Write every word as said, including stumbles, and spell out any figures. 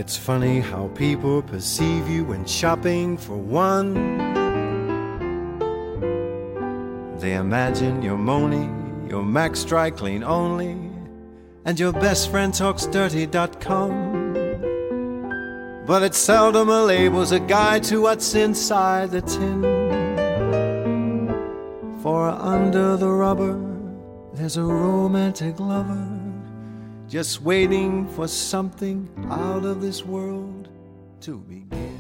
It's funny how people perceive you when shopping for one. They imagine you're Moni, you're Max Dry Clean only, and your best friend talks dirty dot com. But it's seldom a label's a guide to what's inside the tin. For under the rubber, there's a romantic lover, just waiting for something out of this world to begin.